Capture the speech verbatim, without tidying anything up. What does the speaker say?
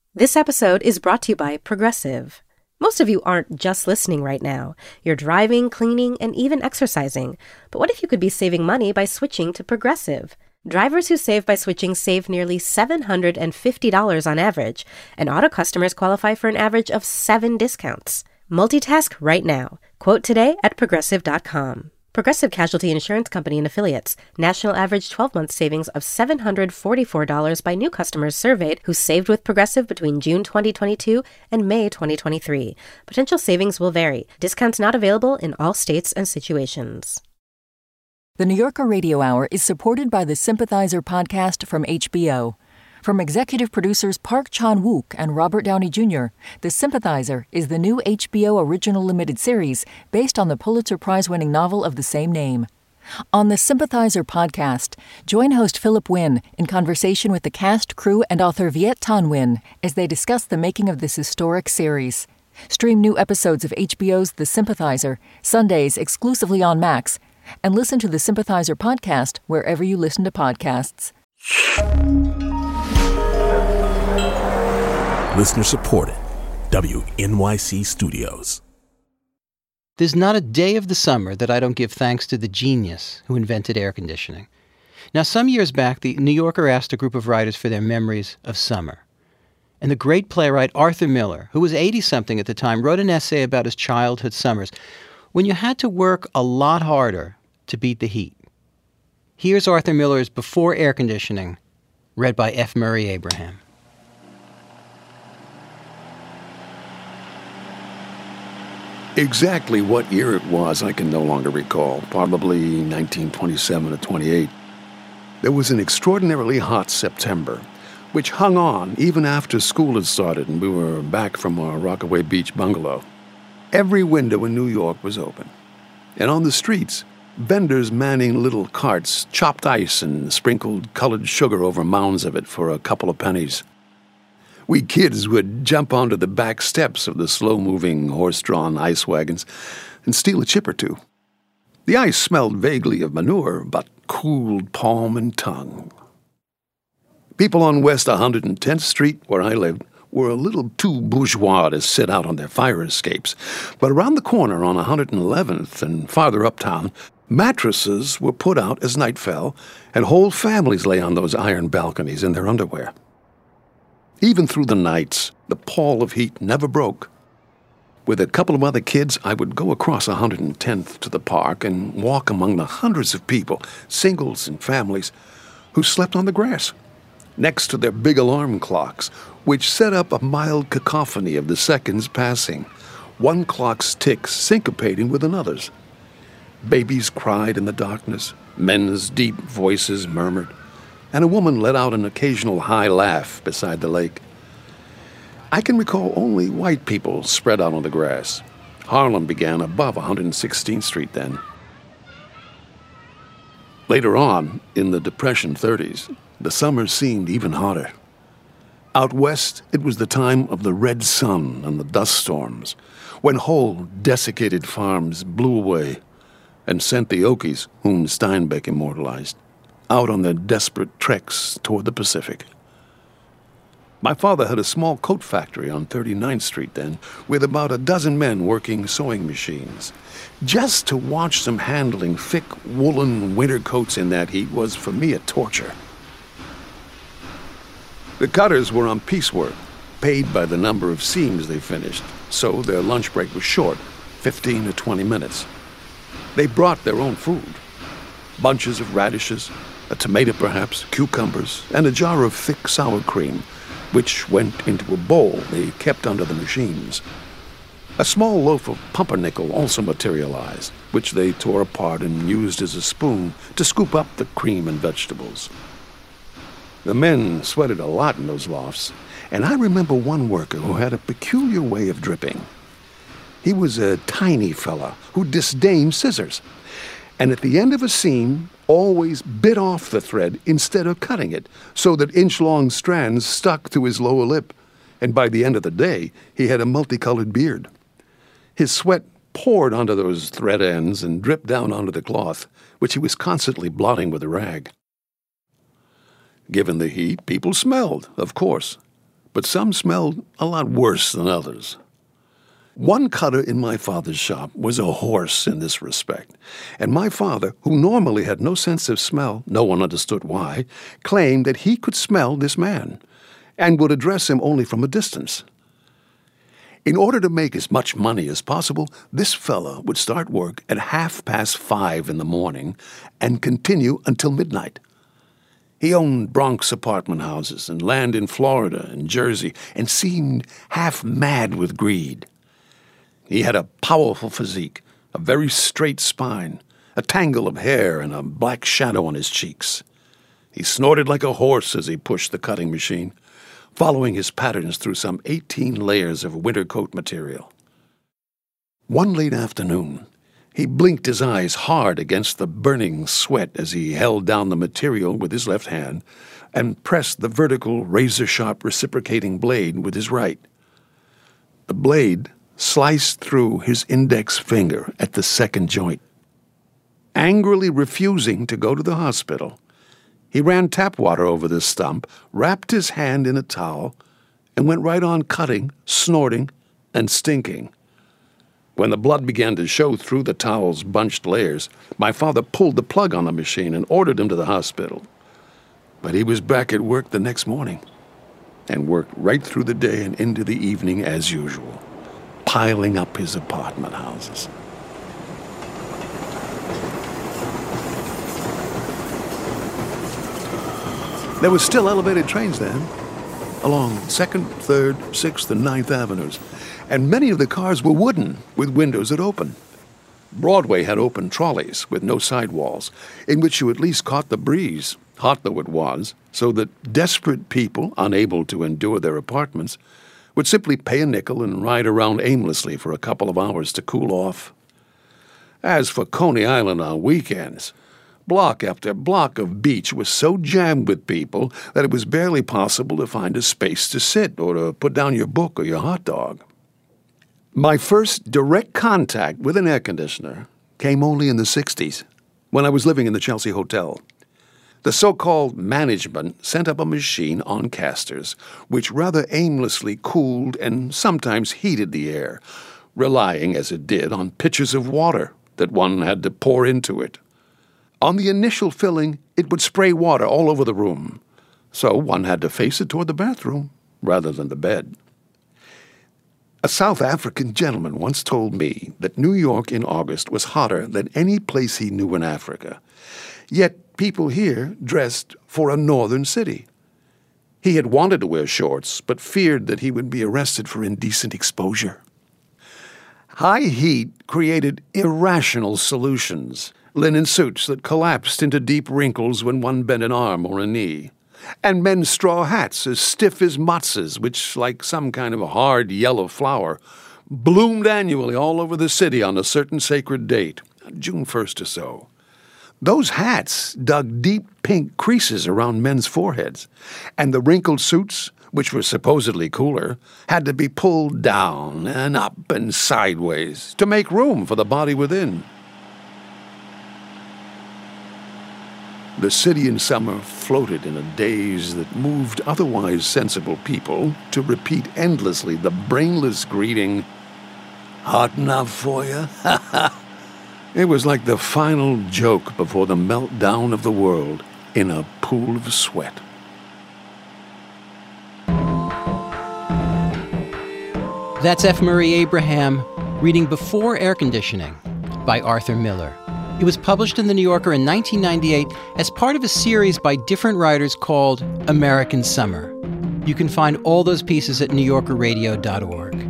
This episode is brought to you by Progressive. Most of you aren't just listening right now. You're driving, cleaning, and even exercising. But what if you could be saving money by switching to Progressive? Drivers who save by switching save nearly seven hundred fifty dollars on average, and auto customers qualify for an average of seven discounts. Multitask right now. Quote today at progressive dot com. Progressive Casualty Insurance Company and Affiliates. National average twelve-month savings of seven hundred forty-four dollars by new customers surveyed who saved with Progressive between June twenty twenty-two and May twenty twenty-three. Potential savings will vary. Discounts not available in all states and situations. The New Yorker Radio Hour is supported by the Sympathizer podcast from H B O. From executive producers Park Chan-wook and Robert Downey Junior, The Sympathizer is the new H B O original limited series based on the Pulitzer Prize-winning novel of the same name. On the Sympathizer podcast, join host Philip Wynn in conversation with the cast, crew, and author Viet Thanh Nguyen as they discuss the making of this historic series. Stream new episodes of H B O's The Sympathizer, Sundays exclusively on Max, and listen to the Sympathizer podcast wherever you listen to podcasts. Listener supported. W N Y C Studios. There's not a day of the summer that I don't give thanks to the genius who invented air conditioning. Now, some years back, the New Yorker asked a group of writers for their memories of summer. And the great playwright Arthur Miller, who was eighty-something at the time, wrote an essay about his childhood summers when you had to work a lot harder to beat the heat. Here's Arthur Miller's Before Air Conditioning, read by F. Murray Abraham. Exactly what year it was, I can no longer recall. Probably nineteen twenty-seven or twenty-eight. There was an extraordinarily hot September, which hung on even after school had started and we were back from our Rockaway Beach bungalow. Every window in New York was open. And on the streets, vendors manning little carts chopped ice and sprinkled colored sugar over mounds of it for a couple of pennies. We kids would jump onto the back steps of the slow-moving, horse-drawn ice wagons and steal a chip or two. The ice smelled vaguely of manure, but cooled palm and tongue. People on West one hundred tenth Street, where I lived, were a little too bourgeois to sit out on their fire escapes. But around the corner on one hundred eleventh and farther uptown, mattresses were put out as night fell, and whole families lay on those iron balconies in their underwear. Even through the nights, the pall of heat never broke. With a couple of other kids, I would go across one hundred tenth to the park and walk among the hundreds of people, singles and families, who slept on the grass, next to their big alarm clocks, which set up a mild cacophony of the seconds passing, one clock's ticks syncopating with another's. Babies cried in the darkness, men's deep voices murmured, and a woman let out an occasional high laugh beside the lake. I can recall only white people spread out on the grass. Harlem began above one hundred sixteenth Street then. Later on, in the Depression thirties, the summer seemed even hotter. Out west, it was the time of the red sun and the dust storms, when whole desiccated farms blew away and sent the Okies, whom Steinbeck immortalized, out on their desperate treks toward the Pacific. My father had a small coat factory on thirty-ninth Street then, with about a dozen men working sewing machines. Just to watch them handling thick woolen winter coats in that heat was, for me, a torture. The cutters were on piecework, paid by the number of seams they finished, so their lunch break was short, fifteen to twenty minutes. They brought their own food. Bunches of radishes, a tomato perhaps, cucumbers, and a jar of thick sour cream, which went into a bowl they kept under the machines. A small loaf of pumpernickel also materialized, which they tore apart and used as a spoon to scoop up the cream and vegetables. The men sweated a lot in those lofts, and I remember one worker who had a peculiar way of dripping. He was a tiny fella who disdained scissors, and at the end of a seam always bit off the thread instead of cutting it, so that inch-long strands stuck to his lower lip, and by the end of the day he had a multicolored beard. His sweat poured onto those thread ends and dripped down onto the cloth, which he was constantly blotting with a rag. Given the heat, people smelled, of course, but some smelled a lot worse than others. One cutter in my father's shop was a horse in this respect, and my father, who normally had no sense of smell, no one understood why, claimed that he could smell this man and would address him only from a distance. In order to make as much money as possible, this fella would start work at half past five in the morning and continue until midnight. He owned Bronx apartment houses and land in Florida and Jersey and seemed half mad with greed. He had a powerful physique, a very straight spine, a tangle of hair and a black shadow on his cheeks. He snorted like a horse as he pushed the cutting machine, following his patterns through some eighteen layers of winter coat material. One late afternoon, he blinked his eyes hard against the burning sweat as he held down the material with his left hand and pressed the vertical, razor-sharp reciprocating blade with his right. The blade sliced through his index finger at the second joint. Angrily refusing to go to the hospital, he ran tap water over the stump, wrapped his hand in a towel, and went right on cutting, snorting, and stinking. When the blood began to show through the towel's bunched layers, my father pulled the plug on the machine and ordered him to the hospital. But he was back at work the next morning, and worked right through the day and into the evening as usual, piling up his apartment houses. There were still elevated trains then, along second, third, sixth, and ninth Avenues, and many of the cars were wooden, with windows that opened. Broadway had open trolleys with no sidewalls, in which you at least caught the breeze, hot though it was, so that desperate people, unable to endure their apartments, would simply pay a nickel and ride around aimlessly for a couple of hours to cool off. As for Coney Island on weekends, block after block of beach was so jammed with people that it was barely possible to find a space to sit or to put down your book or your hot dog. My first direct contact with an air conditioner came only in the sixties, when I was living in the Chelsea Hotel. The so-called management sent up a machine on casters, which rather aimlessly cooled and sometimes heated the air, relying, as it did, on pitchers of water that one had to pour into it. On the initial filling, it would spray water all over the room, so one had to face it toward the bathroom rather than the bed. A South African gentleman once told me that New York in August was hotter than any place he knew in Africa, yet people here dressed for a northern city. He had wanted to wear shorts, but feared that he would be arrested for indecent exposure. High heat created irrational solutions, linen suits that collapsed into deep wrinkles when one bent an arm or a knee, and men's straw hats as stiff as matzahs, which, like some kind of a hard yellow flower, bloomed annually all over the city on a certain sacred date, June first or so. Those hats dug deep pink creases around men's foreheads, and the wrinkled suits, which were supposedly cooler, had to be pulled down and up and sideways to make room for the body within. The city in summer floated in a daze that moved otherwise sensible people to repeat endlessly the brainless greeting, "Hot enough for you?" It was like the final joke before the meltdown of the world in a pool of sweat. That's F. Murray Abraham reading Before Air Conditioning by Arthur Miller. It was published in The New Yorker in nineteen ninety-eight as part of a series by different writers called American Summer. You can find all those pieces at new yorker radio dot org.